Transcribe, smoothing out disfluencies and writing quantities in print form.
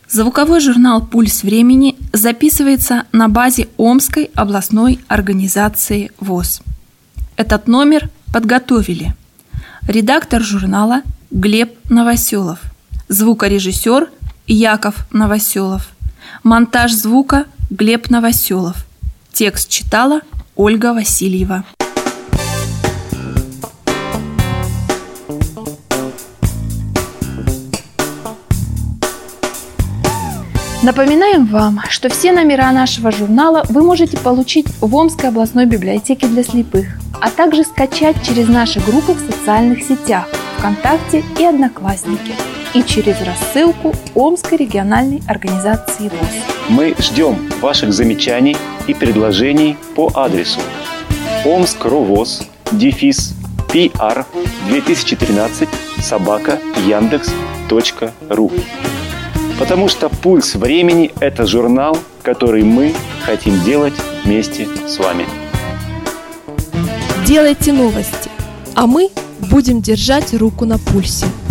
Звуковой журнал «Пульс времени» записывается на базе Омской областной организации ВОС. Этот номер подготовили редактор журнала Глеб Новоселов, звукорежиссер Яков Новоселов, монтаж звука Глеб Новоселов, текст читала Ольга Васильева. Напоминаем вам, что все номера нашего журнала вы можете получить в Омской областной библиотеке для слепых, а также скачать через наши группы в социальных сетях ВКонтакте и Одноклассники и через рассылку Омской региональной организации ВОС. Мы ждем ваших замечаний и предложений по адресу omskrovos-pr2013@yandex.ru. Потому что «Пульс времени» – это журнал, который мы хотим делать вместе с вами. Делайте новости, а мы будем держать руку на пульсе.